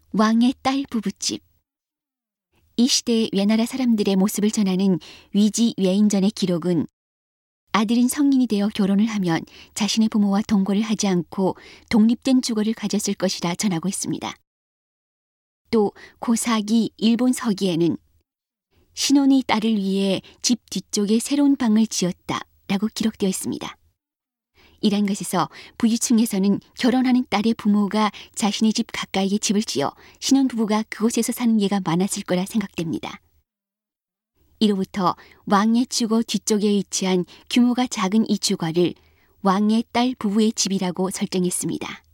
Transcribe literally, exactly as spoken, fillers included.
왕의 딸 부부집. 이 시대의 외나라 사람들의 모습을 전하는 위지 외인전의 기록은 아들은 성인이 되어 결혼을 하면 자신의 부모와 동거를 하지 않고 독립된 주거를 가졌을 것이라 전하고 있습니다. 또 고사기 일본 서기에는 신혼의 딸을 위해 집 뒤쪽에 새로운 방을 지었다 라고 기록되어 있습니다. 이란 것에서 부유층에서는 결혼하는 딸의 부모가 자신의 집 가까이에 집을 지어 신혼부부가 그곳에서 사는 예가 많았을 거라 생각됩니다. 이로부터 왕의 주거 뒤쪽에 위치한 규모가 작은 이 주거를 왕의 딸 부부의 집이라고 설정했습니다.